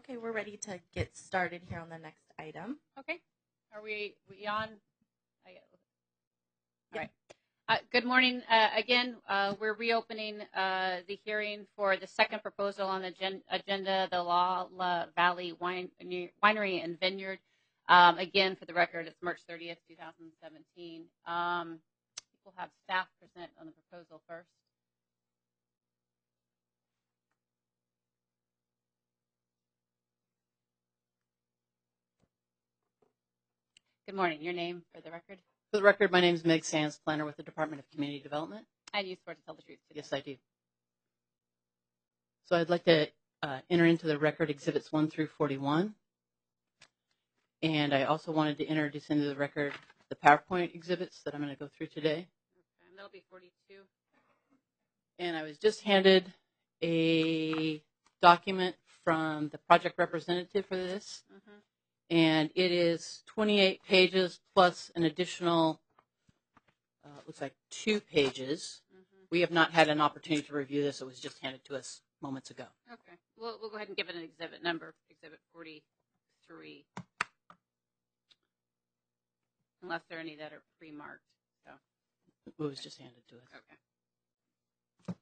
Okay, we're ready to get started here on the next item. Okay. Are we on? All right. Good morning. Again, we're reopening the hearing for the second proposal on the agenda, the La Valley Winery and Vineyard. Again, for the record, it's March 30th, 2017. We'll have staff present on the proposal first. Good morning. Your name for the record? For the record, my name is Meg Sands, planner with the Department of Community Development. And you swear to tell the truth today? Yes, I do. So I'd like to enter into the record Exhibits 1 through 41. And I also wanted to introduce into the record the PowerPoint exhibits that I'm going to go through today. Okay, and that'll be 42. And I was just handed a document from the project representative for this. Mm-hmm. And it is 28 pages plus an additional, looks like 2 pages. Mm-hmm. We have not had an opportunity to review this. It was just handed to us moments ago. Okay. We'll go ahead and give it an exhibit number, exhibit 43, unless there are any that are pre-marked. So it was just handed to us. Okay.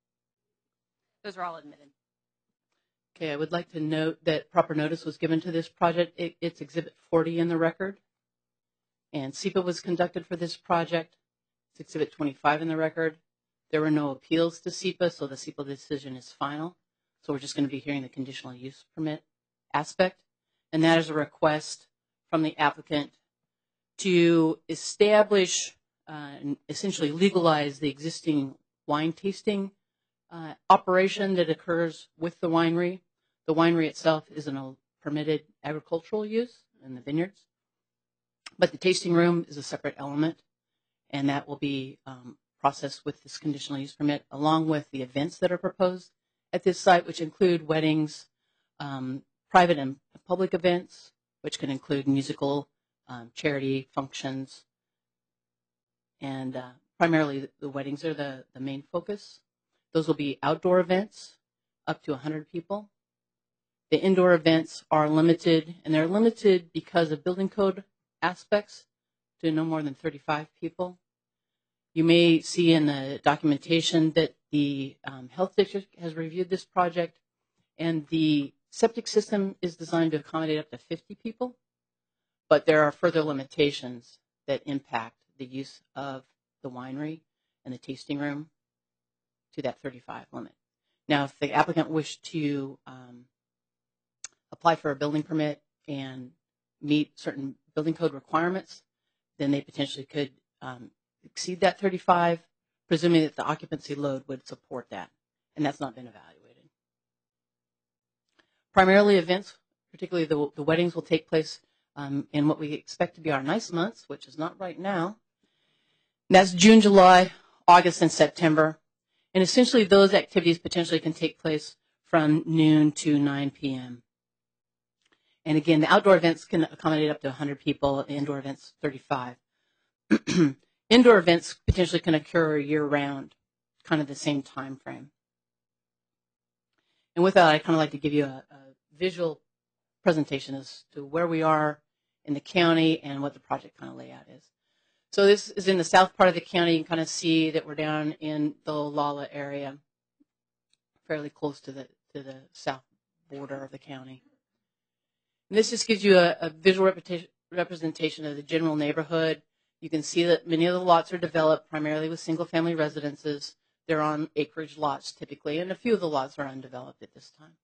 Those are all admitted. Okay, I would like to note that proper notice was given to this project. It's Exhibit 40 in the record. And SEPA was conducted for this project. It's Exhibit 25 in the record. There were no appeals to SEPA, so the SEPA decision is final. So we're just going to be hearing the conditional use permit aspect. And that is a request from the applicant to establish and essentially legalize the existing wine tasting operation that occurs with the winery. The winery itself isn't a permitted agricultural use in the vineyards, but the tasting room is a separate element, and that will be processed with this conditional use permit, along with the events that are proposed at this site, which include weddings, private and public events, which can include musical, charity functions, and primarily the weddings are the main focus. Those will be outdoor events, up to 100 people. The indoor events are limited, and they're limited because of building code aspects to no more than 35 people. You may see in the documentation that the health district has reviewed this project, and the septic system is designed to accommodate up to 50 people, but there are further limitations that impact the use of the winery and the tasting room to that 35 limit. Now, if the applicant wished to apply for a building permit and meet certain building code requirements, then they potentially could exceed that 35, presuming that the occupancy load would support that, and that's not been evaluated. Primarily events, particularly the weddings, will take place in what we expect to be our nice months, which is not right now. And that's June, July, August, and September. And essentially those activities potentially can take place from noon to 9 p.m. And again, the outdoor events can accommodate up to 100 people, indoor events 35. Indoor events potentially can occur year-round, kind of the same time frame. And with that, I'd kind of like to give you a visual presentation as to where we are in the county and what the project kind of layout is. So this is in the south part of the county. You can kind of see that we're down in the Olalla area, fairly close to the south border of the county. And this just gives you a visual representation of the general neighborhood. You can see that many of the lots are developed primarily with single-family residences. They're on acreage lots typically, and a few of the lots are undeveloped at this time.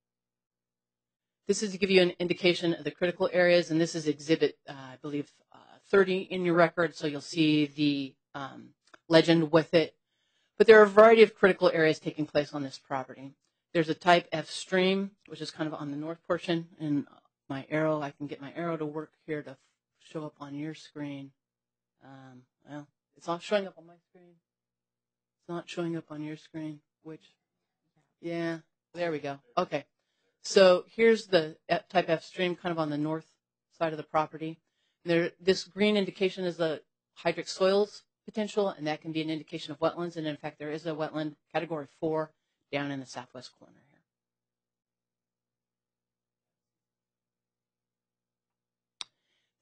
This is to give you an indication of the critical areas, and this is exhibit, I believe, 30 in your record, so you'll see the legend with it. But there are a variety of critical areas taking place on this property. There's a type F stream, which is kind of on the north portion, and my arrow, I can get my arrow to work here to show up on your screen. Well, it's not showing up on my screen. It's not showing up on your screen, which, yeah, there we go. Okay. So here's the type F stream kind of on the north side of the property. This green indication is the hydric soils potential, and that can be an indication of wetlands. And in fact, there is a wetland category 4 down in the southwest corner here.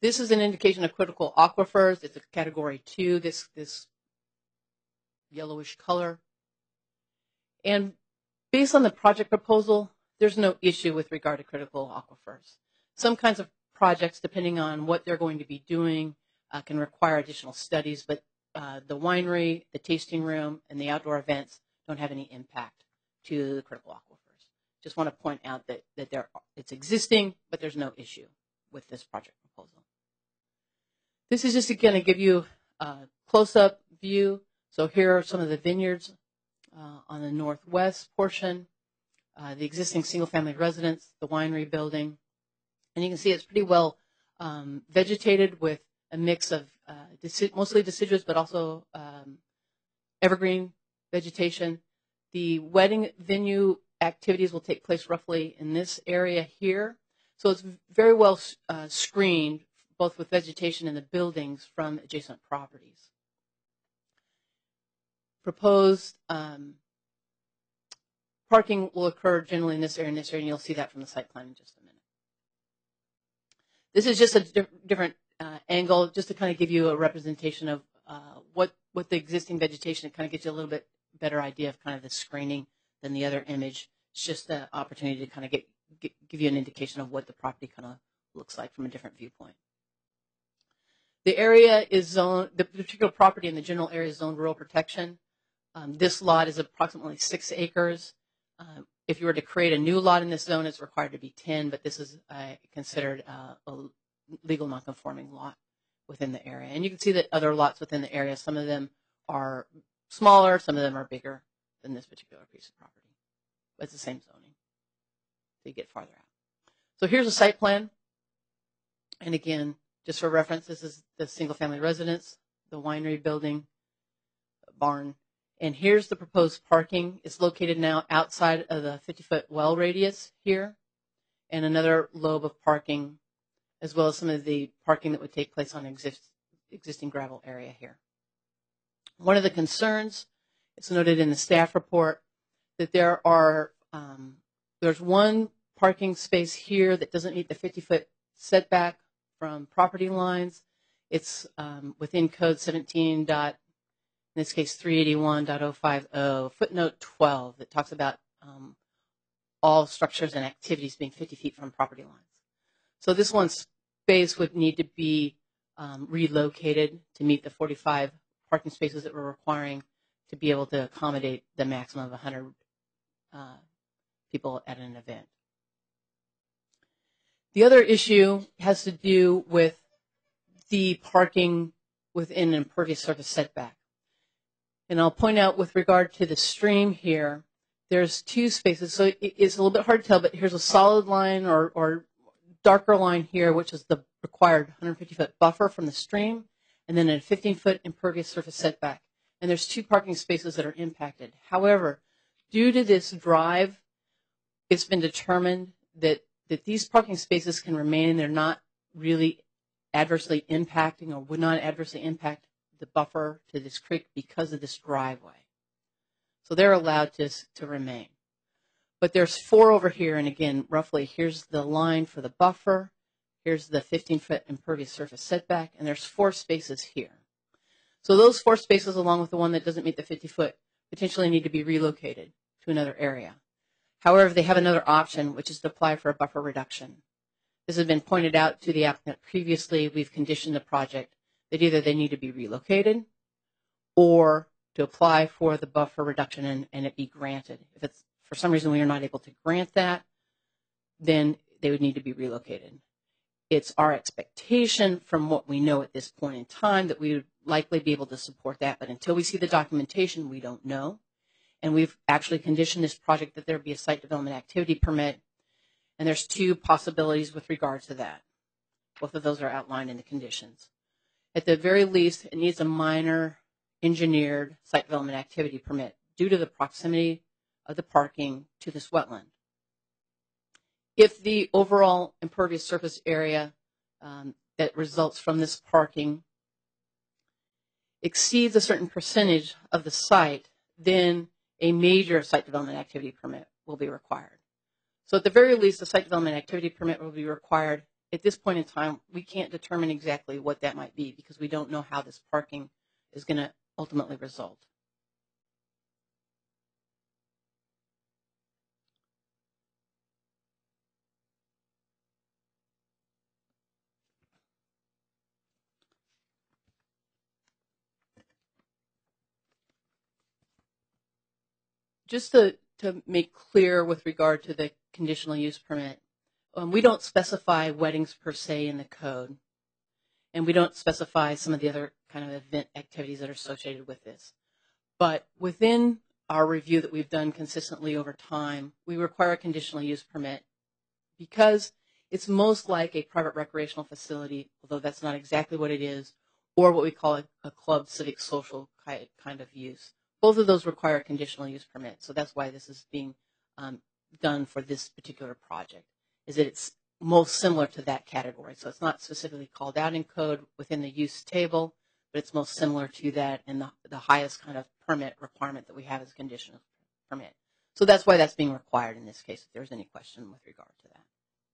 This is an indication of critical aquifers. It's a category 2, this yellowish color. And based on the project proposal, there's no issue with regard to critical aquifers. Some kinds of projects, depending on what they're going to be doing, can require additional studies, but the winery, the tasting room, and the outdoor events don't have any impact to the critical aquifers. Just want to point out that it's existing, but there's no issue with this project proposal. This is just going to give you a close-up view. So here are some of the vineyards on the northwest portion, the existing single-family residence, the winery building. And you can see it's pretty well vegetated with a mix of mostly deciduous, but also evergreen vegetation. The wedding venue activities will take place roughly in this area here. So it's very well screened, both with vegetation and the buildings from adjacent properties. Proposed parking will occur generally in this area and you'll see that from the site plan in just a minute. This is just a different angle, just to kind of give you a representation of what the existing vegetation. It kind of gives you a little bit better idea of kind of the screening than the other image. It's just an opportunity to kind of give you an indication of what the property kind of looks like from a different viewpoint. The area is zoned, the particular property in the general area is zoned rural protection. This lot is approximately 6 acres. If you were to create a new lot in this zone, it's required to be 10, but this is considered a legal nonconforming lot within the area. And you can see that other lots within the area, some of them are smaller, some of them are bigger than this particular piece of property. But it's the same zoning. So you get farther out. So here's a site plan. And again, just for reference, this is the single-family residence, the winery building, barn. And here's the proposed parking. It's located now outside of the 50-foot well radius here, and another lobe of parking, as well as some of the parking that would take place on existing gravel area here. One of the concerns, it's noted in the staff report, that there's one parking space here that doesn't meet the 50-foot setback from property lines. It's within code 17. In this case, 381.050, footnote 12, that talks about all structures and activities being 50 feet from property lines. So this one space would need to be relocated to meet the 45 parking spaces that we're requiring to be able to accommodate the maximum of 100 people at an event. The other issue has to do with the parking within an impervious surface setback. And I'll point out with regard to the stream here, there's 2 spaces. So it's a little bit hard to tell, but here's a solid line or darker line here, which is the required 150-foot buffer from the stream, and then a 15-foot impervious surface setback. And there's 2 parking spaces that are impacted. However, due to this drive, it's been determined that these parking spaces can remain. They're not really adversely impacting or would not adversely impact the buffer to this creek because of this driveway. So they're allowed to remain. But there's 4 over here, and again, roughly here's the line for the buffer, here's the 15-foot impervious surface setback, and there's 4 spaces here. So those 4 spaces, along with the one that doesn't meet the 50-foot, potentially need to be relocated to another area. However, they have another option, which is to apply for a buffer reduction. This has been pointed out to the applicant previously. We've conditioned the project that either they need to be relocated or to apply for the buffer reduction and it be granted. If it's for some reason we are not able to grant that, then they would need to be relocated. It's our expectation from what we know at this point in time that we would likely be able to support that, but until we see the documentation, we don't know. And we've actually conditioned this project that there be a site development activity permit, and there's 2 possibilities with regards to that. Both of those are outlined in the conditions. At the very least, it needs a minor engineered site development activity permit due to the proximity of the parking to this wetland. If the overall impervious surface area that results from this parking exceeds a certain percentage of the site, then a major site development activity permit will be required. So at the very least, a site development activity permit will be required at this point in time, we can't determine exactly what that might be because we don't know how this parking is going to ultimately result. Just to make clear with regard to the conditional use permit, we don't specify weddings per se in the code, and we don't specify some of the other kind of event activities that are associated with this. But within our review that we've done consistently over time, we require a conditional use permit because it's most like a private recreational facility, although that's not exactly what it is, or what we call a club civic social kind of use. Both of those require a conditional use permit, so that's why this is being done for this particular project, is that it's most similar to that category. So it's not specifically called out in code within the use table, but it's most similar to that, and the highest kind of permit requirement that we have is conditional permit. So that's why that's being required in this case, if there's any question with regard to that.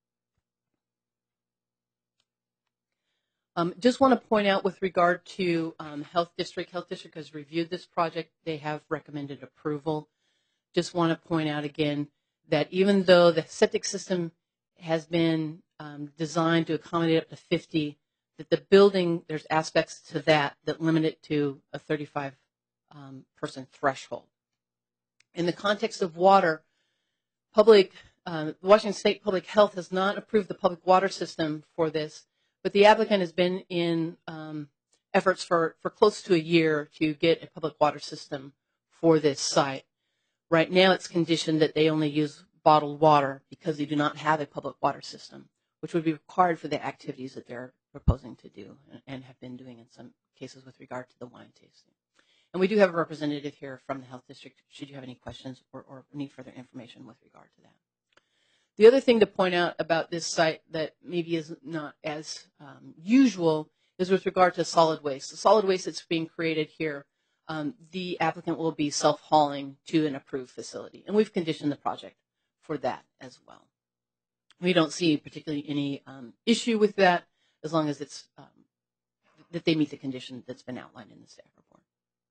Just want to point out with regard to Health District has reviewed this project. They have recommended approval. Just want to point out again that even though the septic system has been designed to accommodate up to 50, that the building, there's aspects to that limit it to a 35 person threshold. In the context of water, Washington State Public Health has not approved the public water system for this, but the applicant has been in efforts for close to a year to get a public water system for this site. Right now it's conditioned that they only use bottled water because they do not have a public water system, which would be required for the activities that they're proposing to do and have been doing in some cases with regard to the wine tasting. And we do have a representative here from the Health District should you have any questions or need further information with regard to that. The other thing to point out about this site that maybe is not as usual is with regard to solid waste. The solid waste that's being created here, the applicant will be self-hauling to an approved facility. And we've conditioned the project for that as well. We don't see particularly any issue with that as long as it's that they meet the condition that's been outlined in the staff report.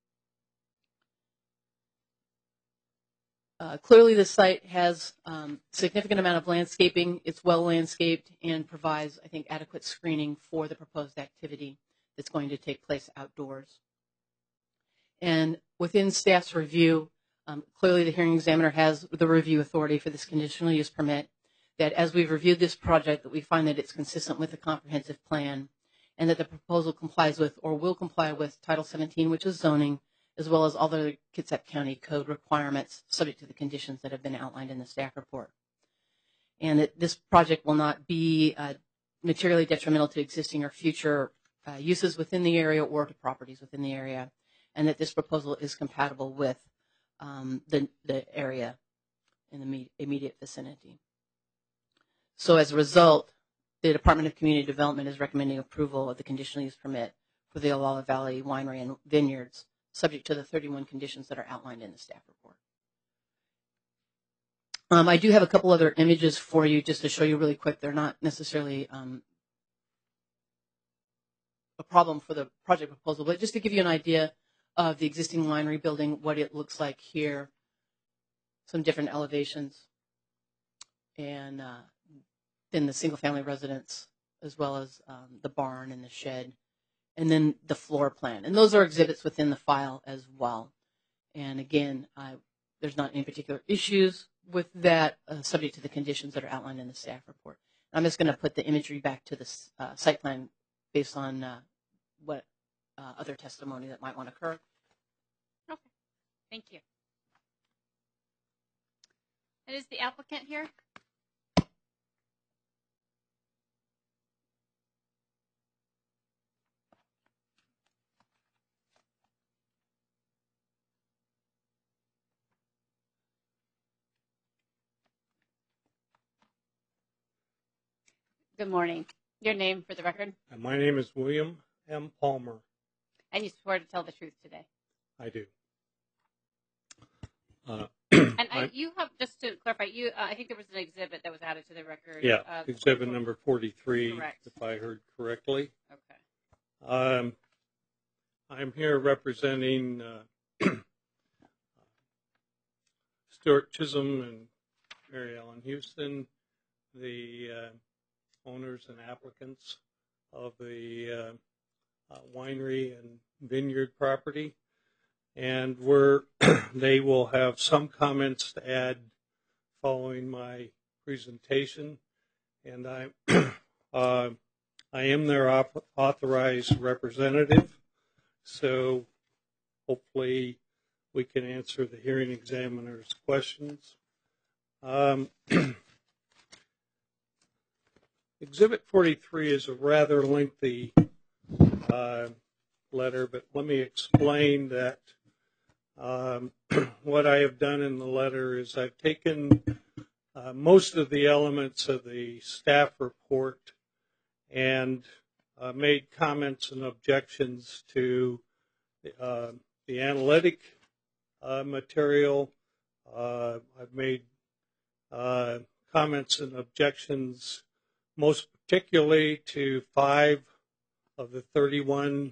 Clearly, the site has significant amount of landscaping. It's well landscaped and provides, I think, adequate screening for the proposed activity that's going to take place outdoors. And within staff's review, clearly the hearing examiner has the review authority for this conditional use permit, that as we've reviewed this project, that we find that it's consistent with the comprehensive plan and that the proposal complies with or will comply with Title 17, which is zoning, as well as all the Kitsap County code requirements subject to the conditions that have been outlined in the staff report. And that this project will not be materially detrimental to existing or future uses within the area or to properties within the area, and that this proposal is compatible with the area in the immediate vicinity. So as a result, the Department of Community Development is recommending approval of the conditional use permit for the Olalla Valley Winery and Vineyards, subject to the 31 conditions that are outlined in the staff report. I do have a couple other images for you just to show you really quick. They're not necessarily a problem for the project proposal, but just to give you an idea of the existing winery building, what it looks like here, some different elevations, and then the single-family residence, as well as the barn and the shed, and then the floor plan. And those are exhibits within the file as well. And again, there's not any particular issues with that, subject to the conditions that are outlined in the staff report. I'm just going to put the imagery back to the site plan based on what other testimony that might want to occur. Okay, thank you. And is the applicant here? Good morning. Your name for the record? My name is William M. Palmer. And you swear to tell the truth today? I do. And you have, just to clarify, I think there was an exhibit that was added to the record. Yeah, exhibit number 43, Correct. if I heard correctly. Okay. I'm here representing Stuart Chisholm and Mary Ellen Houston, the owners and applicants of the winery and vineyard property. And they will have some comments to add following my presentation. And I am their authorized representative, so hopefully we can answer the hearing examiner's questions. Exhibit 43 is a rather lengthy letter, but let me explain that what I have done in the letter is I've taken most of the elements of the staff report and made comments and objections to the analytic material. I've made comments and objections most particularly to 5 of the 31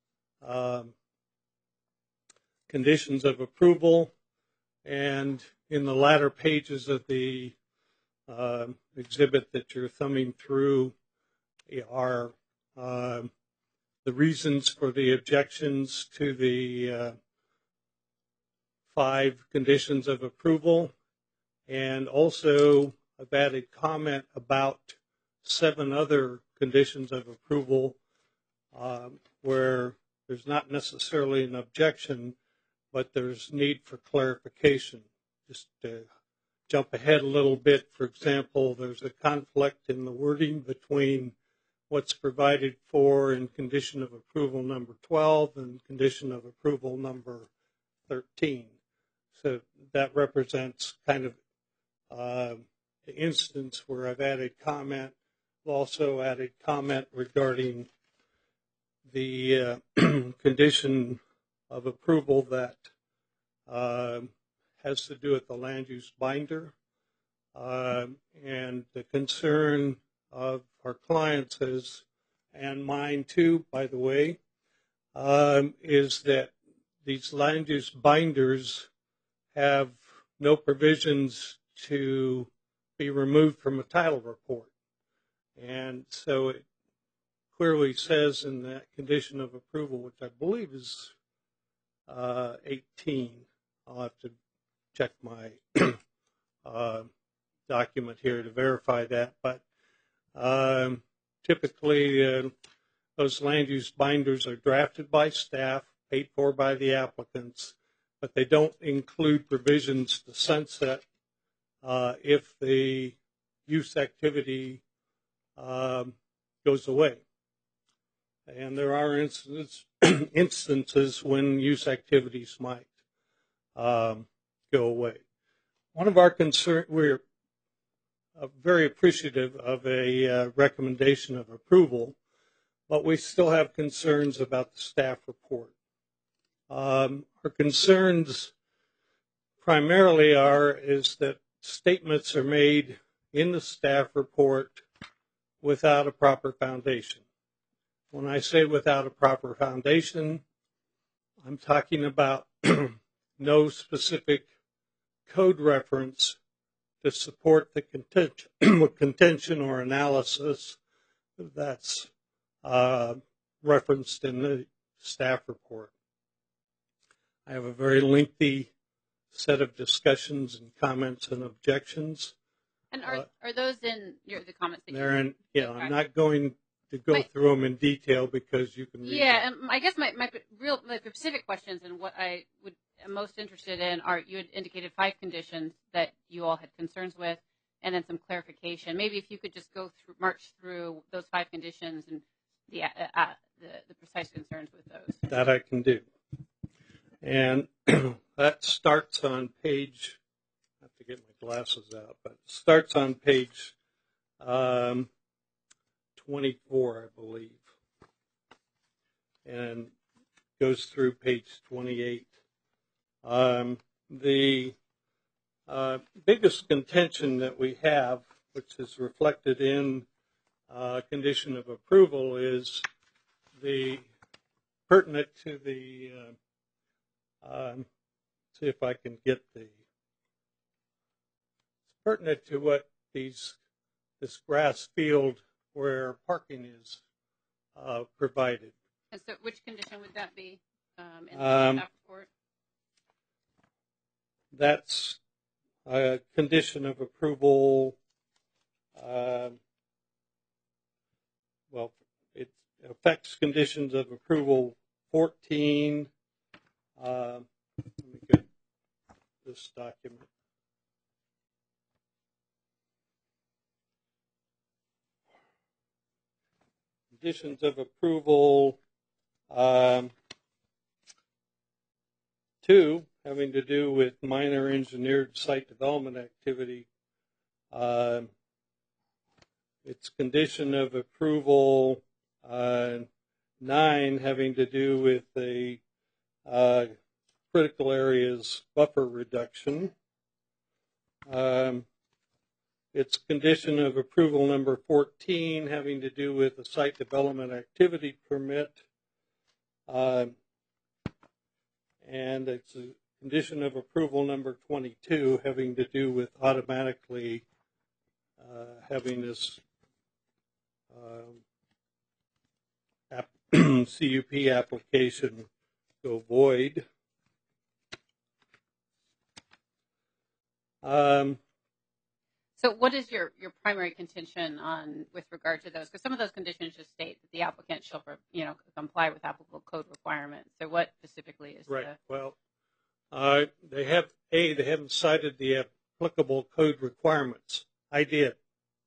conditions of approval, and in the latter pages of the exhibit that you're thumbing through are the reasons for the objections to the 5 conditions of approval, and also I've added comment about 7 other conditions of approval where there's not necessarily an objection, but there's need for clarification. Just to jump ahead a little bit, for example, there's a conflict in the wording between what's provided for in condition of approval number 12 and condition of approval number 13. So that represents kind of the instance where I've added comment. I've also added comment regarding the condition of approval that has to do with the land use binder. And the concern of our clients is, and mine too, by the way, is that these land use binders have no provisions to be removed from a title report. And so it clearly says in that condition of approval, which I believe is 18. I'll have to check my document here to verify that. But typically, those land use binders are drafted by staff, paid for by the applicants, but they don't include provisions to sunset if the use activity goes away. And there are instances when use activities might go away. One of our concerns, we're very appreciative of a recommendation of approval, but we still have concerns about the staff report. Our concerns primarily is that statements are made in the staff report without a proper foundation. When I say without a proper foundation, I'm talking about no specific code reference to support the contention or analysis that's referenced in the staff report. I have a very lengthy set of discussions and comments and objections. And are those in the comments that they're in? Yeah, okay. I'm not going to go through them in detail because you can read them. And I guess my specific questions and what I am most interested in are, you had indicated 5 conditions that you all had concerns with, and then some clarification. Maybe if you could just march through those 5 conditions and the precise concerns with those. That I can do. And that starts on page, I have to get my glasses out, but it starts on page 24, I believe, and goes through page 28. The Biggest contention that we have, which is reflected in condition of approval, is the pertinent to the, see if I can get the, it's pertinent to what this grass field where parking is provided. And so which condition would that be in the staff report? That's a condition of approval. Well, it affects conditions of approval 14. Let me get this document. Conditions of approval 2, having to do with minor engineered site development activity. It's condition of approval 9, having to do with the critical areas buffer reduction. It's condition of approval number 14, having to do with the site development activity permit. And it's a condition of approval number 22, having to do with automatically having this CUP application go void. So what is your primary contention on with regard to those? Because some of those conditions just state that the applicant shall comply with applicable code requirements. So what specifically is right? Well, they haven't cited the applicable code requirements. I did,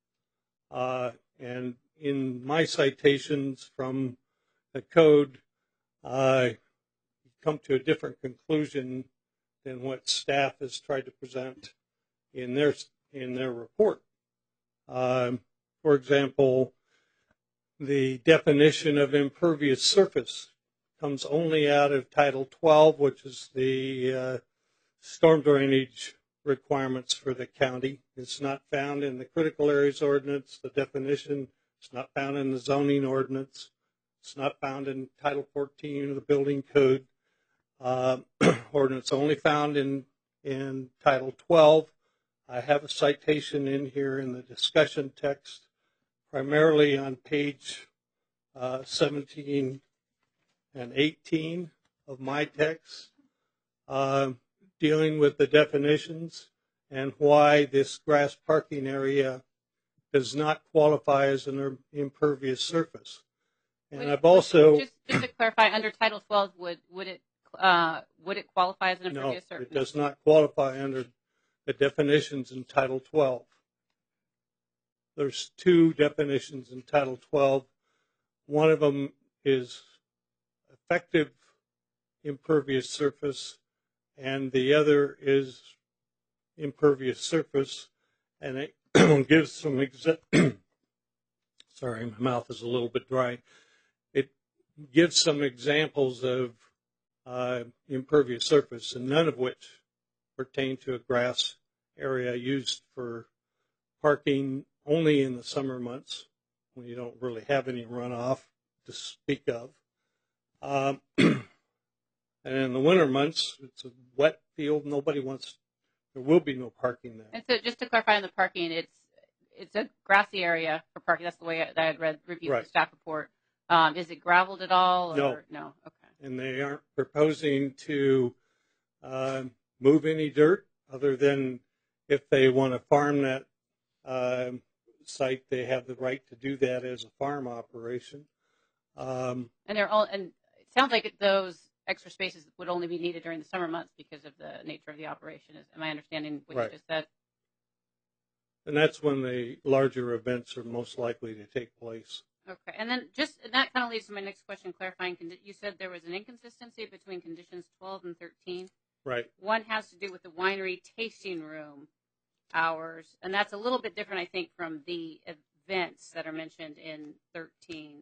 and in my citations from the code, I come to a different conclusion than what staff has tried to present in their report. For example, the definition of impervious surface comes only out of Title 12, which is the storm drainage requirements for the county. It's not found in the critical areas ordinance, the definition. It's not found in the zoning ordinance. It's not found in Title 14 of the building code ordinance, only found in Title 12. I have a citation in here in the discussion text, primarily on page 17 and 18 of my text, dealing with the definitions and why this grass parking area does not qualify as an impervious surface. And I've also just to clarify, under Title 12, would it qualify as an impervious surface? No, it does not qualify under the definitions in Title 12. There's two definitions in Title 12. One of them is effective impervious surface, and the other is impervious surface. And it gives some sorry, my mouth is a little bit dry. It gives some examples of impervious surface, and none of which pertain to a grass area used for parking only in the summer months when you don't really have any runoff to speak of. And in the winter months, it's a wet field. There will be no parking there. And so just to clarify on the parking, it's a grassy area for parking. That's the way that I had reviewed right. the staff report. Is it graveled at all? Or? No. Okay. And they aren't proposing to move any dirt other than if they want to farm that site, they have the right to do that as a farm operation. And it sounds like those extra spaces would only be needed during the summer months because of the nature of the operation. Am I understanding what right. you just said? And that's when the larger events are most likely to take place. Okay, and then that kind of leads to my next question, clarifying. You said there was an inconsistency between conditions 12 and 13. Right. One has to do with the winery tasting room hours, and that's a little bit different, I think, from the events that are mentioned in 13.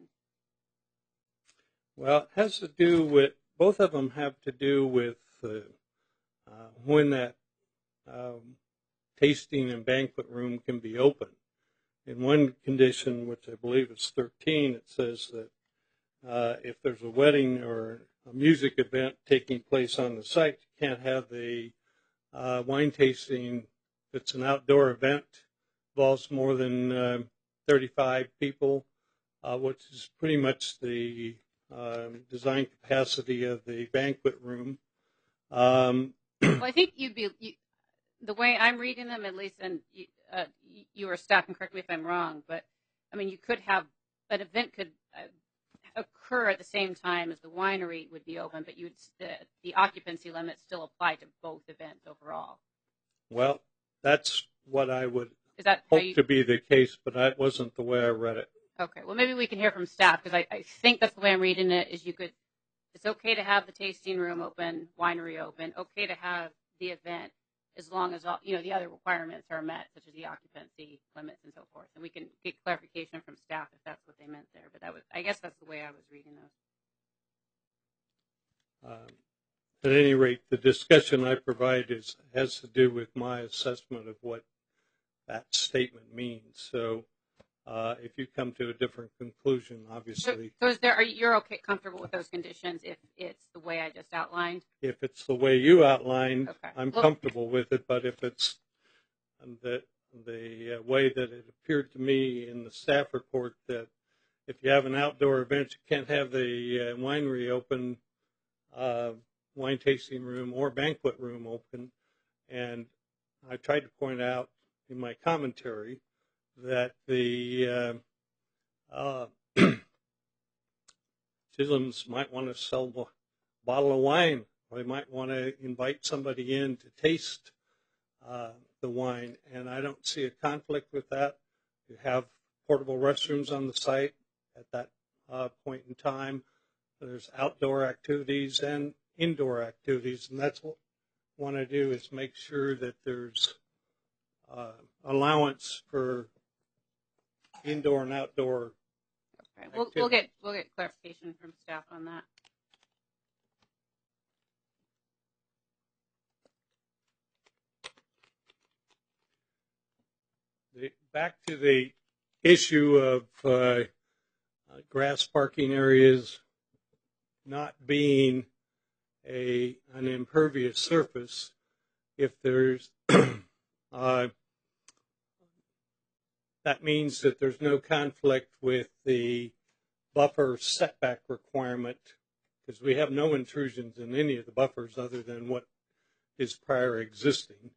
Well, it has to do with, both of them have to do with when that tasting and banquet room can be open. In one condition, which I believe is 13, it says that if there's a wedding or a music event taking place on the site, you can't have the wine tasting. If it's an outdoor event, involves more than 35 people, which is pretty much the design capacity of the banquet room. Well, I think the way I'm reading them, at least, and you or staff can correct me if I'm wrong, but I mean, you could have an event could occur at the same time as the winery would be open, but the occupancy limits still apply to both events overall. Well, that's what I would hope to be the case, but that wasn't the way I read it. Okay, well, maybe we can hear from staff, because I think that's the way I'm reading it, is it's okay to have the tasting room open, winery open, okay to have the event, as long as all, the other requirements are met, such as the occupancy limits and so forth. And we can get clarification from staff if that's what they meant there. But I guess that's the way I was reading those. At any rate, the discussion I provide has to do with my assessment of what that statement means. So if you come to a different conclusion, obviously. So you're comfortable with those conditions if it's the way I just outlined? If it's the way you outlined, okay. I'm comfortable with it. But if it's the way that it appeared to me in the staff report, that if you have an outdoor event, you can't have the winery open, wine tasting room or banquet room open. And I tried to point out in my commentary that the Chisholms might want to sell a bottle of wine, or they might want to invite somebody in to taste the wine, and I don't see a conflict with that. You have portable restrooms on the site at that point in time. There's outdoor activities and indoor activities, and that's what I want to do, is make sure that there's allowance for indoor and outdoor. Okay. We'll get clarification from staff on that. Back to the issue of grass parking areas not being an impervious surface. If there's that means that there's no conflict with the buffer setback requirement, because we have no intrusions in any of the buffers other than what is prior existing.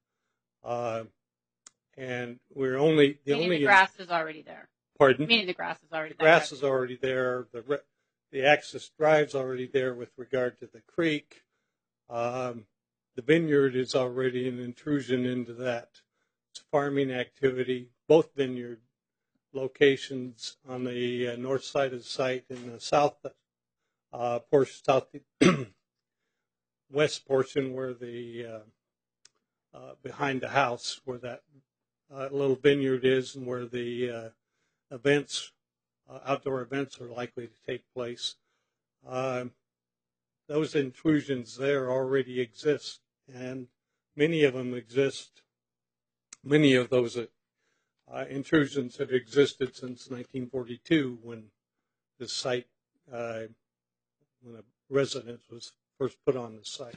And we're only the grass is already there. Pardon? Meaning the grass is already there. The grass is already there. The access drive's already there with regard to the creek. The vineyard is already an intrusion into that. It's farming activity. Both vineyard locations on the north side of the site and the south west portion, where the behind the house, where that little vineyard is, and where the outdoor events are likely to take place. Those intrusions there already exist, and many of them exist. Many of those intrusions have existed since 1942, when this site, when a residence was first put on the site.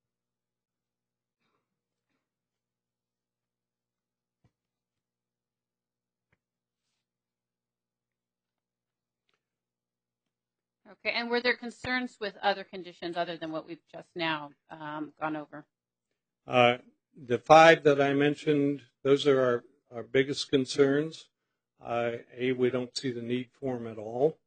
Okay, and were there concerns with other conditions other than what we've just now gone over? The 5 that I mentioned, those are our biggest concerns. A, we don't see the need for them at all.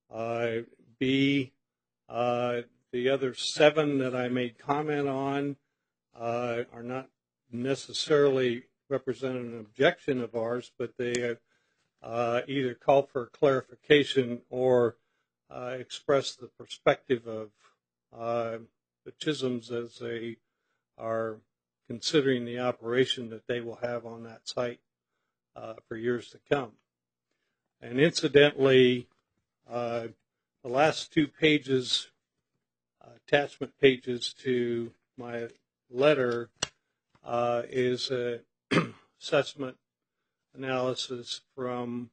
B, the other 7 that I made comment on are not necessarily represent an objection of ours, but they either call for clarification or express the perspective of the Chisholms as they are considering the operation that they will have on that site for years to come. And incidentally, the last 2 pages, attachment pages to my letter, is assessment analysis from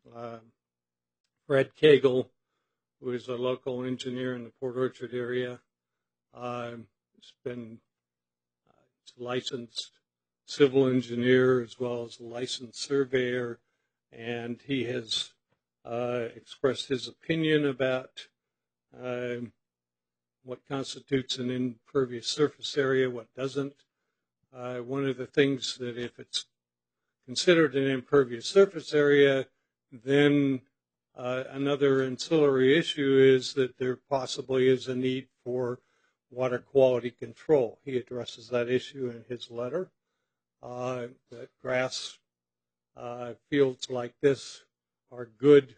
Fred Cagle, who is a local engineer in the Port Orchard area. He's been a licensed civil engineer as well as a licensed surveyor, and he has expressed his opinion about what constitutes an impervious surface area, what doesn't. One of the things that if it's considered an impervious surface area, then another ancillary issue is that there possibly is a need for water quality control. He addresses that issue in his letter. That grass fields like this are good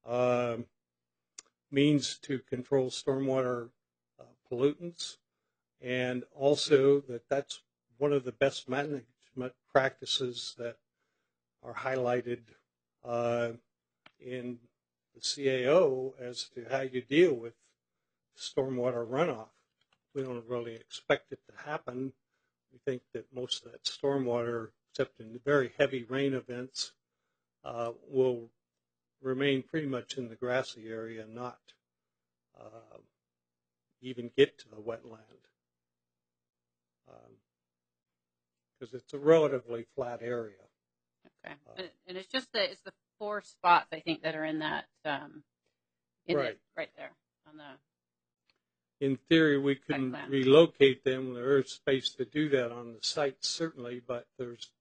means to control stormwater pollutants, and also that's one of the best management practices that are highlighted in the CAO as to how you deal with stormwater runoff. We don't really expect it to happen. We think that most of that stormwater, except in the very heavy rain events, will remain pretty much in the grassy area, not even get to the wetland, because it's a relatively flat area. Okay, and it's just it's the 4 spots I think that are in that Right there on the. In theory, we can relocate them. There is space to do that on the site, certainly, but there's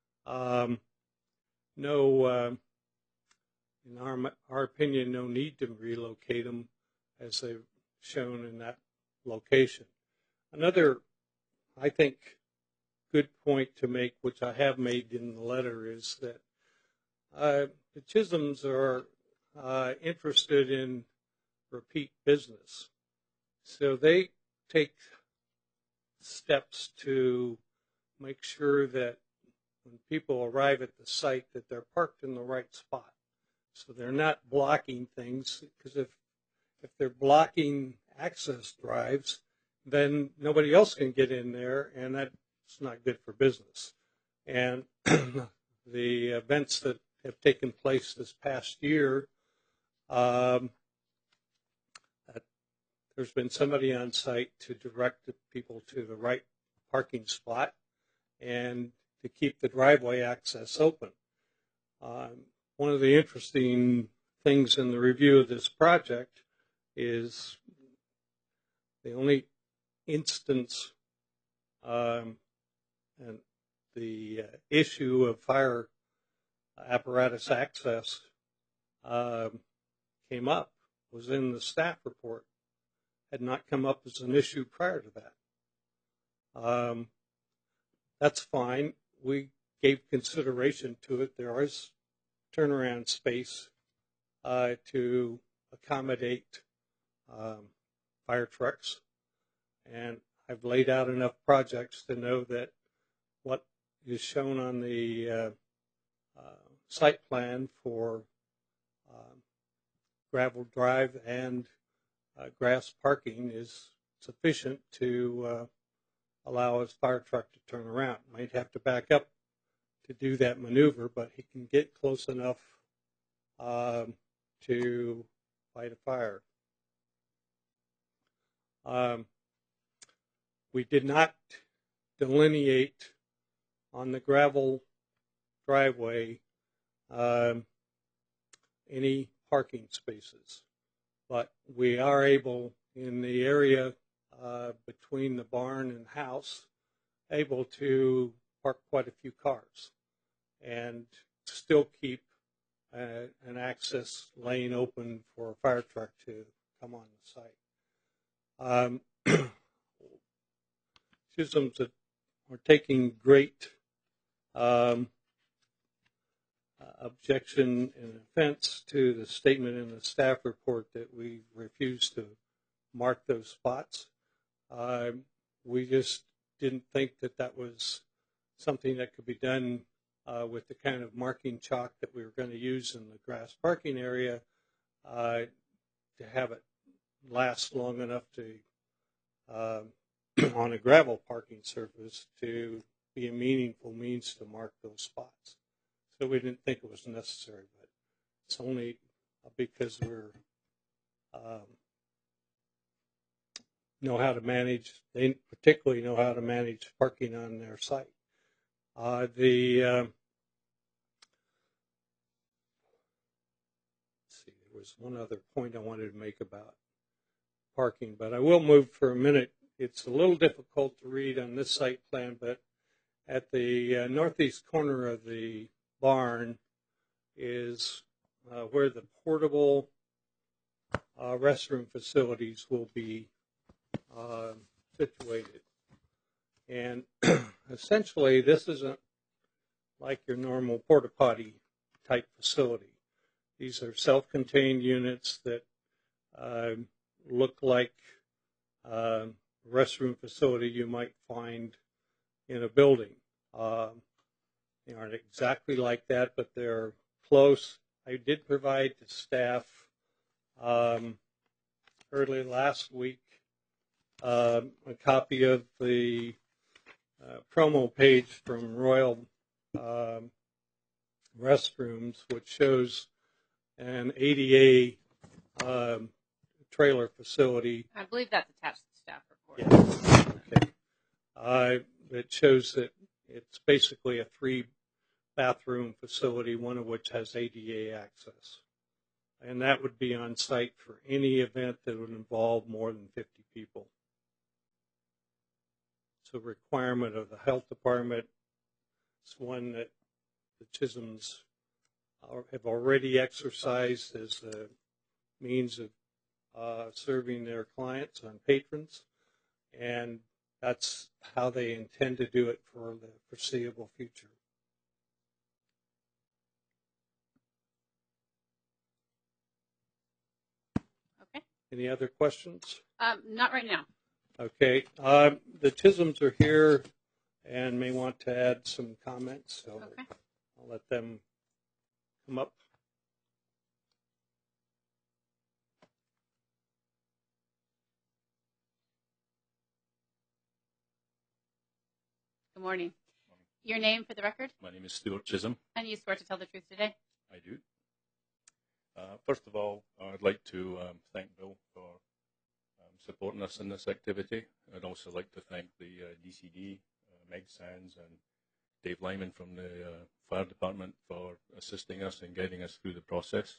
no, in our opinion, no need to relocate them as they've shown in that location. Another, I think, good point to make, which I have made in the letter, is that the Chisholms are interested in repeat business. So they take steps to make sure that when people arrive at the site that they're parked in the right spot. So they're not blocking things, because if they're blocking access drives, then nobody else can get in there, and that's not good for business. And the events that have taken place this past year, there's been somebody on site to direct the people to the right parking spot and to keep the driveway access open. One of the interesting things in the review of this project is the only instance and the issue of fire apparatus access came up was in the staff report. Had not come up as an issue prior to that. That's fine. We gave consideration to it. There is turnaround space to accommodate fire trucks, and I've laid out enough projects to know that what is shown on the site plan for gravel drive and grass parking is sufficient to allow his fire truck to turn around. Might have to back up to do that maneuver, but he can get close enough to fight a fire. We did not delineate on the gravel driveway any parking spaces, but we are able, in the area between the barn and house, able to park quite a few cars and still keep an access lane open for a fire truck to come on the site. Chisholms that are taking great objection and offense to the statement in the staff report that we refused to mark those spots. We just didn't think that that was something that could be done with the kind of marking chalk that we were going to use in the grass parking area to have it last long enough to on a gravel parking surface to be a meaningful means to mark those spots. So we didn't think it was necessary, but it's only because we're know how to manage. They particularly know how to manage parking on their site. Let's see, there was one other point I wanted to make about parking, but I will move for a minute. It's a little difficult to read on this site plan, but at the northeast corner of the barn is where the portable restroom facilities will be situated. And essentially, this isn't like your normal porta potty type facility. These are self-contained units that look like a restroom facility you might find in a building. They aren't exactly like that, but they're close. I did provide to staff early last week a copy of the promo page from Royal Restrooms, which shows an ADA trailer facility. I believe that's attached to the staff report. Yeah. Okay. It shows that it's basically a 3-bathroom facility, one of which has ADA access. And that would be on site for any event that would involve more than 50 people. It's a requirement of the health department. It's one that the Chisholms have already exercised as a means of serving their clients and patrons. And that's how they intend to do it for the foreseeable future. Okay. Any other questions? Not right now. Okay. The Chisholms are here and may want to add some comments, so Okay. I'll let them come up. Good morning. Your name for the record? My name is Stuart Chisholm. And you swear to tell the truth today? I do. First of all, I'd like to thank Bill for supporting us in this activity. I'd also like to thank the DCD, Meg Sands, and Dave Lyman from the fire department for assisting us and guiding us through the process.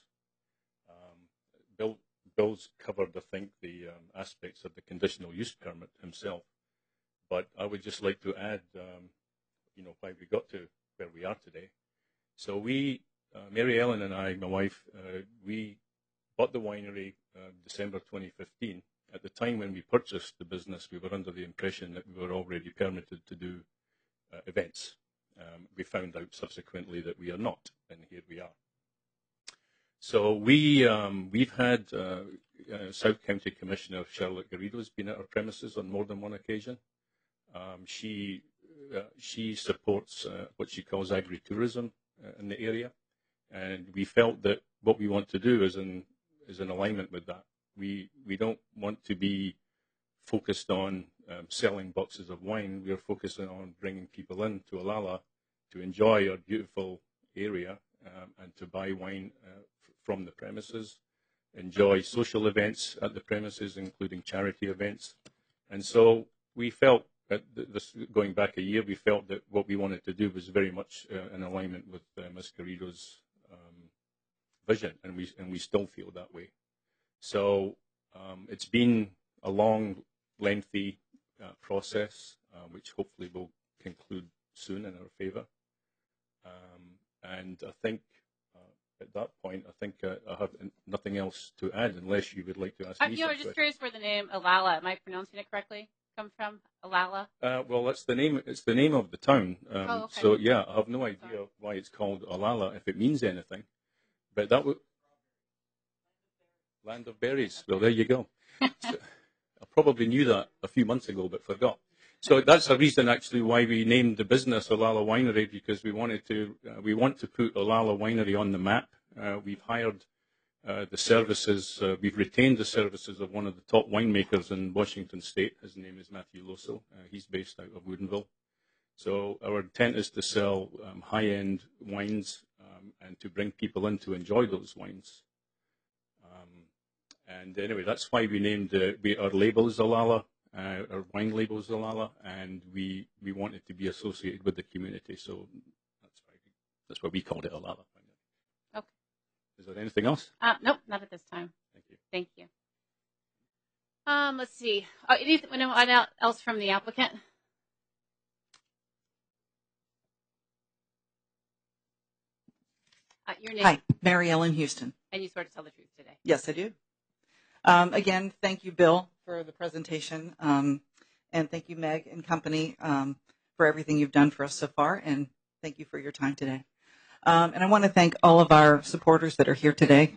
Bill's covered, I think, the aspects of the conditional use permit himself, but I would just like to add, why we got to where we are today. So we, Mary Ellen and I, my wife, we bought the winery December 2015. At the time when we purchased the business, we were under the impression that we were already permitted to do events. We found out subsequently that we are not, and here we are. So we've had South County Commissioner Charlotte Garrido has been at our premises on more than one occasion. She supports what she calls agritourism in the area, and we felt that what we want to do is in alignment with that. We don't want to be focused on selling boxes of wine. We are focusing on bringing people in to Olalla to enjoy our beautiful area and to buy wine from the premises, enjoy social events at the premises, including charity events. And so we felt, going back a year, we felt that what we wanted to do was very much in alignment with Ms. Garrido's vision, and we still feel that way. So it's been a long, lengthy process, which hopefully will conclude soon in our favor. And I think at that point, I think I have nothing else to add, unless you would like to ask me something. I'm just curious where the name Olalla, am I pronouncing it correctly, come from? Olalla? Well, that's the name. It's the name of the town. Okay. So yeah, I have no idea why it's called Olalla, if it means anything. But that would Land of Berries. Well, there you go. So, I probably knew that a few months ago, but forgot. So that's a reason actually why we named the business Olalla Winery, because we want to put Olalla Winery on the map. We've hired the services, we've retained the services of one of the top winemakers in Washington State. His name is Matthew Loso. He's based out of Woodinville. So our intent is to sell high-end wines and to bring people in to enjoy those wines. And anyway, that's why we named our label is Olala, our wine label is Olala, and we want it to be associated with the community. So that's why we called it Olala. Okay. Is there anything else? Nope, not at this time. Thank you. Thank you. Let's see. Anyone else from the applicant? Your name. Hi, Mary Ellen Houston. And you swear to tell the truth today. Yes, I do. Again, thank you, Bill, for the presentation. And thank you, Meg and company, for everything you've done for us so far. And thank you for your time today. And I want to thank all of our supporters that are here today.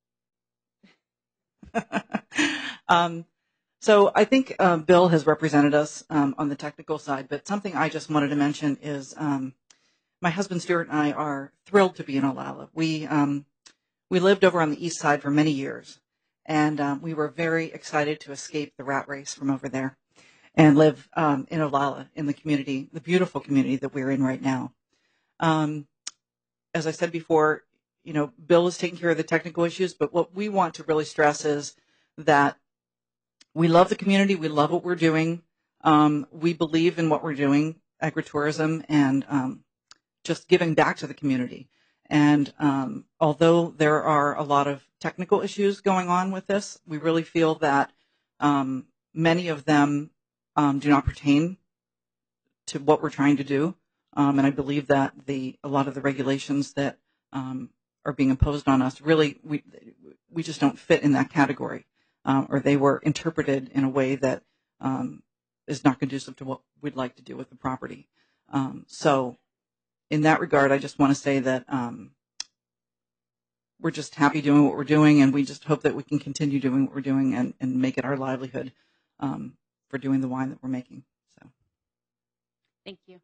So I think Bill has represented us on the technical side, but something I just wanted to mention is my husband Stuart and I are thrilled to be in Olala. We lived over on the east side for many years, and we were very excited to escape the rat race from over there and live in Olala, in the community, the beautiful community that we're in right now. As I said before, you know, Bill is taking care of the technical issues, but what we want to really stress is that we love the community. We love what we're doing. We believe in what we're doing, agritourism, and just giving back to the community. And although there are a lot of technical issues going on with this, we really feel that many of them do not pertain to what we're trying to do. And I believe that a lot of the regulations that are being imposed on us, really, we just don't fit in that category, or they were interpreted in a way that is not conducive to what we'd like to do with the property. So in that regard, I just want to say that we're just happy doing what we're doing, and we just hope that we can continue doing what we're doing and make it our livelihood for doing the wine that we're making. So, thank you.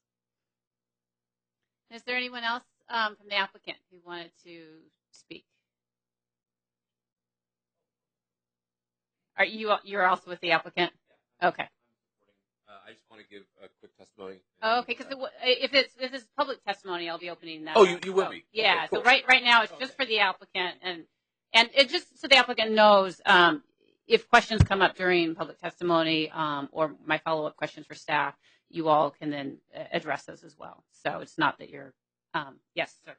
Is there anyone else from the applicant who wanted to speak? Are you're also with the applicant? Okay. I just want to give a quick testimony. Oh, okay, because if it's public testimony, I'll be opening that. Oh, up. you will be. Yeah. Okay, so right now it's just for the applicant, and it just so the applicant knows if questions come up during public testimony or my follow-up questions for staff, you all can then address those as well. So it's not that you're yes, sir.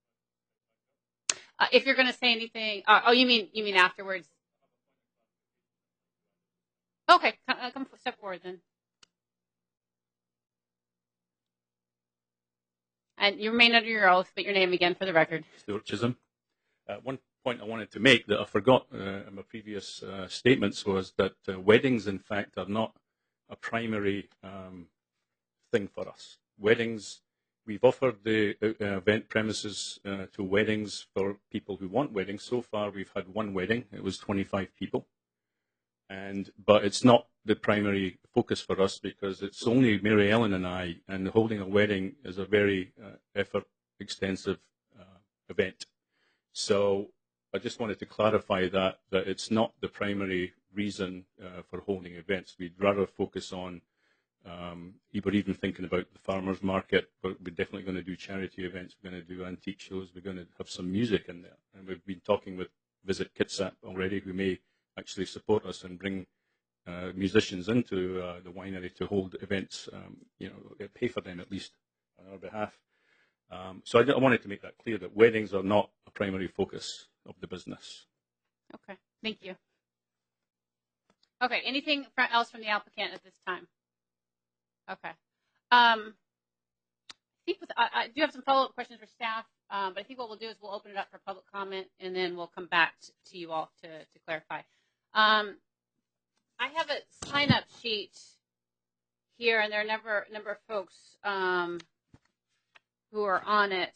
If you're going to say anything, you mean afterwards? Okay, come step forward then. And you remain under your oath, but your name again for the record. Stuart Chisholm. One point I wanted to make that I forgot in my previous statements was that weddings, in fact, are not a primary thing for us. Weddings, we've offered the event premises to weddings for people who want weddings. So far, we've had one wedding. It was 25 people. But it's not the primary focus for us because it's only Mary Ellen and I, and holding a wedding is a very effort-extensive event. So I just wanted to clarify that it's not the primary reason for holding events. We'd rather focus on, we're even thinking about the farmers market, but we're definitely going to do charity events. We're going to do antique shows. We're going to have some music in there. And we've been talking with Visit Kitsap already, who may actually support us and bring musicians into the winery to hold events, pay for them at least on our behalf. So I wanted to make that clear that weddings are not a primary focus of the business. Okay, thank you. Okay, anything else from the applicant at this time? Okay. I do have some follow-up questions for staff, but I think what we'll do is we'll open it up for public comment, and then we'll come back to you all to clarify. I have a sign-up sheet here, and there are a number of folks who are on it.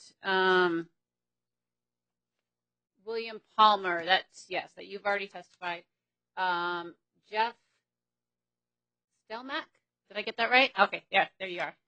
William Palmer, that you've already testified. Jeff Stelmack, did I get that right? Okay, yeah, there you are.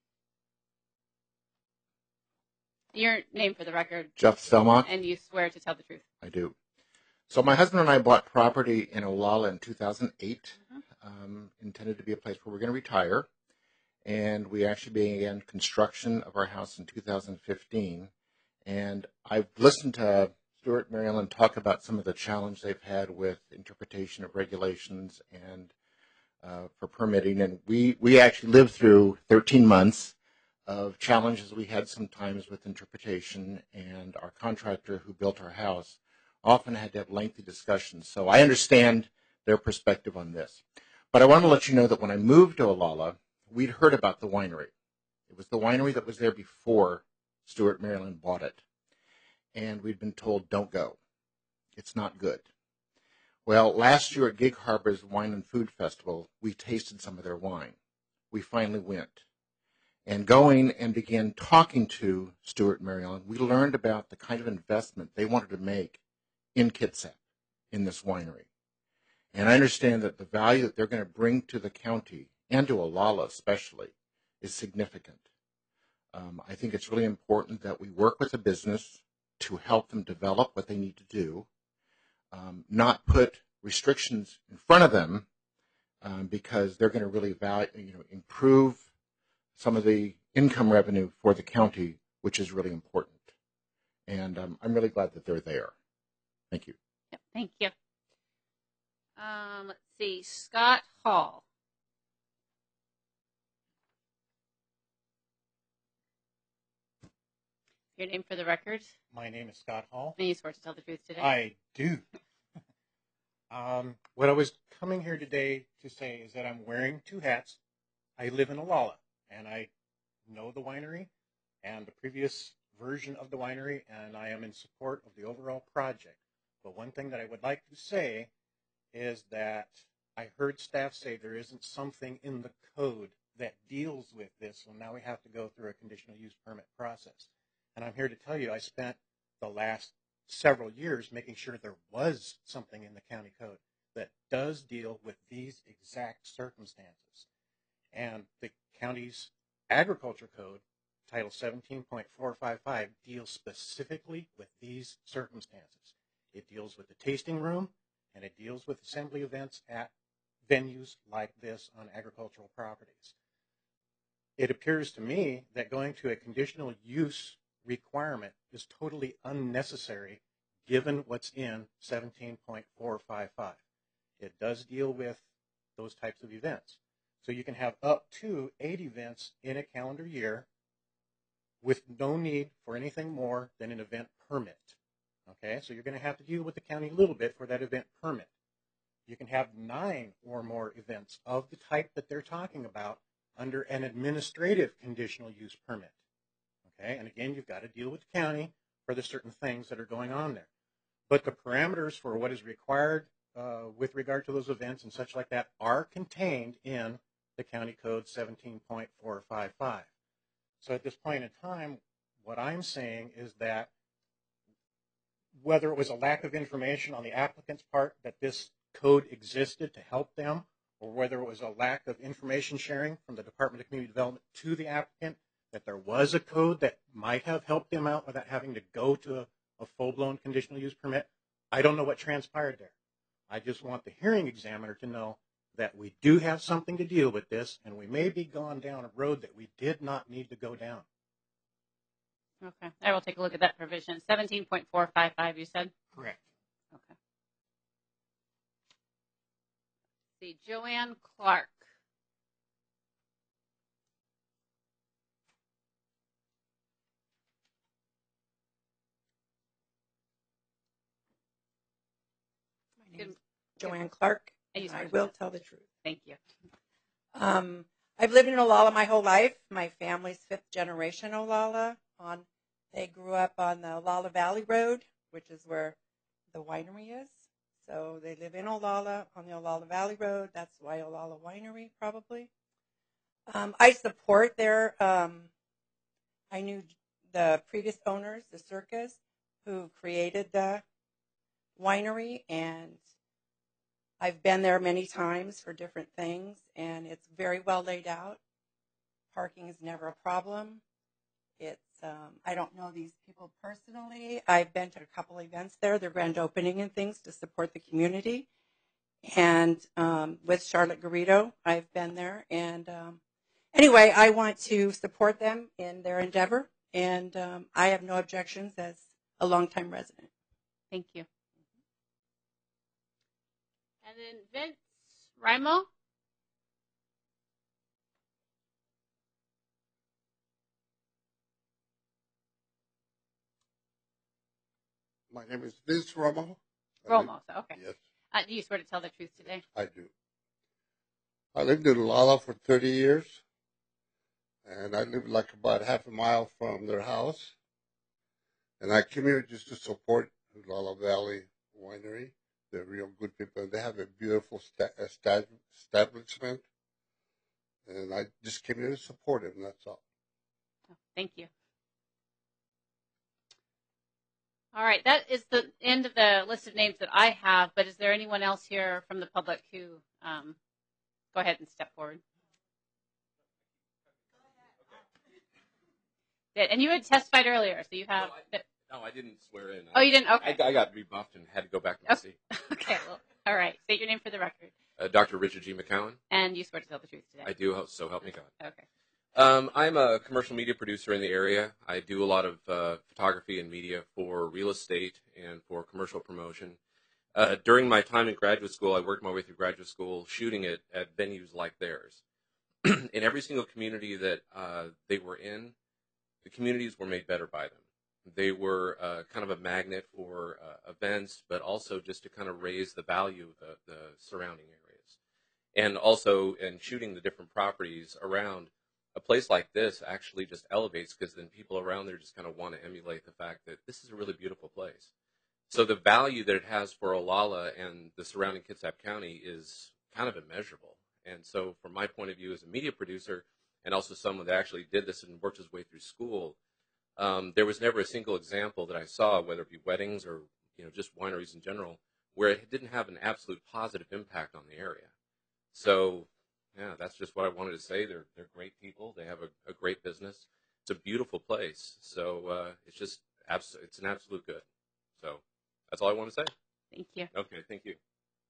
Your name for the record. Jeff Stelmack. And you swear to tell the truth. I do. So my husband and I bought property in Olala in 2008, intended to be a place where we're going to retire. and we actually began construction of our house in 2015. And I've listened to Stuart and Mary Ellen talk about some of the challenge they've had with interpretation of regulations and for permitting. And we actually lived through 13 months of challenges we had sometimes with interpretation, and our contractor who built our house often had to have lengthy discussions. So I understand their perspective on this. But I want to let you know that when I moved to Olalla, we'd heard about the winery. It was the winery that was there before Stuart and Mary Ellen bought it. And we'd been told, don't go. It's not good. Well, last year at Gig Harbor's Wine and Food Festival, we tasted some of their wine. We finally went. And going and began talking to Stuart and Mary Ellen, we learned about the kind of investment they wanted to make in Kitsap, in this winery. And I understand that the value that they're going to bring to the county, and to Olalla especially, is significant. I think it's really important that we work with the business to help them develop what they need to do, not put restrictions in front of them, because they're going to really improve some of the income revenue for the county, which is really important. And I'm really glad that they're there. Thank you. Yep, thank you. Let's see, Scott Hall. Your name for the record? My name is Scott Hall. And you swear to tell the truth today? I do. What I was coming here today to say is that I'm wearing two hats. I live in Olalla, and I know the winery and the previous version of the winery, and I am in support of the overall project. But one thing that I would like to say is that I heard staff say there isn't something in the code that deals with this, so now we have to go through a conditional use permit process. And I'm here to tell you I spent the last several years making sure there was something in the county code that does deal with these exact circumstances. And the county's agriculture code, Title 17.455, deals specifically with these circumstances. It deals with the tasting room, and it deals with assembly events at venues like this on agricultural properties. It appears to me that going to a conditional use requirement is totally unnecessary given what's in 17.455. It does deal with those types of events. So you can have up to 8 events in a calendar year with no need for anything more than an event permit. Okay, so you're going to have to deal with the county a little bit for that event permit. You can have 9 or more events of the type that they're talking about under an administrative conditional use permit. Okay, and again, you've got to deal with the county for the certain things that are going on there. But the parameters for what is required with regard to those events and such like that are contained in the county code 17.455. So at this point in time, what I'm saying is that whether it was a lack of information on the applicant's part that this code existed to help them, or whether it was a lack of information sharing from the Department of Community Development to the applicant, that there was a code that might have helped them out without having to go to a full-blown conditional use permit, I don't know what transpired there. I just want the hearing examiner to know that we do have something to deal with this, and we may be going down a road that we did not need to go down. Okay, I will take a look at that provision. 17.455, you said? Correct. Okay. Let's see, Joanne Clark. My name is Joanne Clark, And and I will tell the truth. Thank you. I've lived in Olalla my whole life. My family's 5th generation Olalla. They grew up on the Olalla Valley Road, which is where the winery is. So they live in Olalla on the Olalla Valley Road. That's why Olalla Winery, probably. I support their, I knew the previous owners, the circus, who created the winery, and I've been there many times for different things, and it's very well laid out. Parking is never a problem. It's, I don't know these people personally. I've been to a couple events there, their grand opening and things to support the community. And with Charlotte Garrido, I've been there, and anyway, I want to support them in their endeavor, and I have no objections as a longtime resident. Thank you. And then Vince Rimo. My name is Vince Romo. Romo, okay. Yes, Do you swear to tell the truth today? I do. I lived in Lala for 30 years, and I lived like about half a mile from their house. And I came here just to support Lala Valley Winery. They're real good people. They have a beautiful establishment, and I just came here to support them. That's all. Oh, thank you. All right, that is the end of the list of names that I have, but is there anyone else here from the public who, go ahead and step forward. And you had testified earlier, so you have... No, I didn't swear in. Oh, you didn't? Okay. I got rebuffed and had to go back to my seat. Okay, well, all right. State your name for the record. Dr. Richard G. McCowan. And you swear to tell the truth today. I do, so help me God. Okay. I'm a commercial media producer in the area. I do a lot of photography and media for real estate and for commercial promotion. During my time in graduate school, I worked my way through graduate school shooting at venues like theirs. In every single community that they were in, the communities were made better by them. They were kind of a magnet for events, but also just to kind of raise the value of the surrounding areas. And also in shooting the different properties around, a place like this actually just elevates, because then people around there just kind of want to emulate the fact that this is a really beautiful place. So the value that it has for Olalla and the surrounding Kitsap County is kind of immeasurable. And so from my point of view as a media producer, and also someone that actually did this and worked his way through school, there was never a single example that I saw, whether it be weddings or just wineries in general, where it didn't have an absolute positive impact on the area. So yeah, that's just what I wanted to say. They're great people. They have a great business. It's a beautiful place. So it's just it's an absolute good. So that's all I want to say. Thank you. Okay, thank you.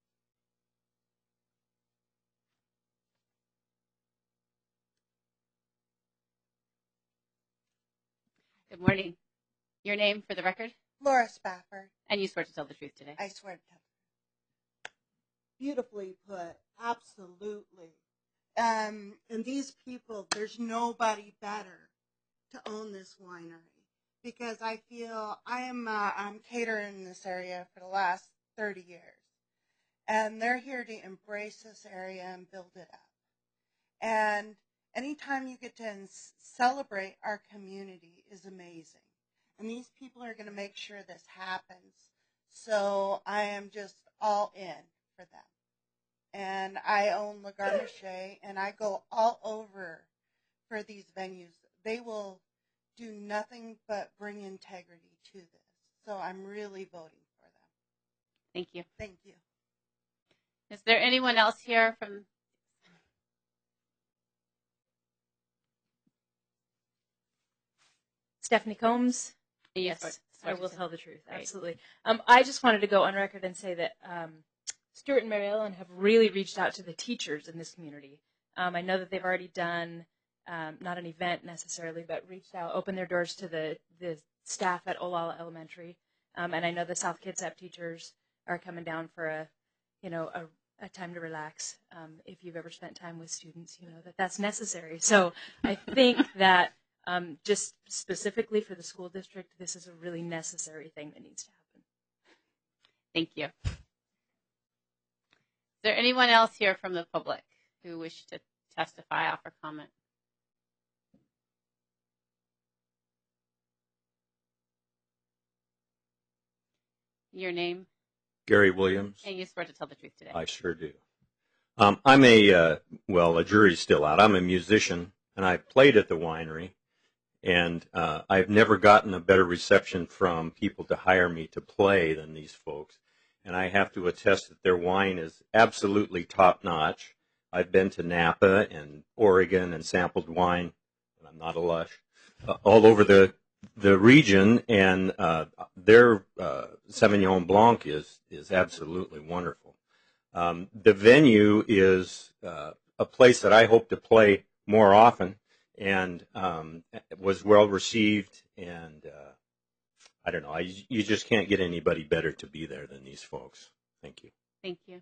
Good morning. Your name for the record? Laura Spafford. And you swear to tell the truth today? I swear to tell the truth. Beautifully put. Absolutely. And these people, there's nobody better to own this winery, because I feel I'm catering in this area for the last 30 years, and they're here to embrace this area and build it up. And anytime you get to celebrate our community is amazing. And these people are going to make sure this happens. So I am just all in for them. And I own Le Garnichet, and I go all over for these venues. They will do nothing but bring integrity to this. So I'm really voting for them. Thank you. Thank you. Is there anyone else here from... Stephanie Combs. Yes, I will tell the truth. Absolutely. I just wanted to go on record and say that Stuart and Mary Ellen have really reached out to the teachers in this community. I know that they've already done, not an event necessarily, but reached out, opened their doors to the staff at Olalla Elementary. And I know the South Kitsap teachers are coming down for a time to relax. If you've ever spent time with students, you know that that's necessary. So I think that just specifically for the school district, this is a really necessary thing that needs to happen. Thank you. Is there anyone else here from the public who wish to testify, offer comment? Your name? Gary Williams. And you swear to tell the truth today? I sure do. I'm a jury's still out. I'm a musician, and I played at the winery, and I've never gotten a better reception from people to hire me to play than these folks. And I have to attest that their wine is absolutely top-notch. I've been to Napa and Oregon and sampled wine, and I'm not a lush, all over the region, and their Sauvignon Blanc is absolutely wonderful. The venue is a place that I hope to play more often, and it was well received. And I don't know, you just can't get anybody better to be there than these folks. Thank you. Thank you.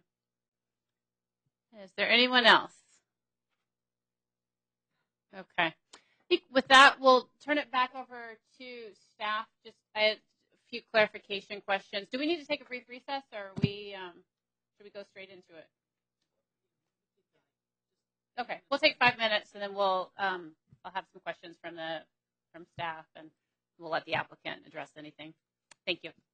Is there anyone else? Okay. I think with that, we'll turn it back over to staff. Just I had a few clarification questions. Do we need to take a brief recess, or should we go straight into it? Okay, we'll take 5 minutes, and then I'll have some questions from staff, and we'll let the applicant address anything. Thank you.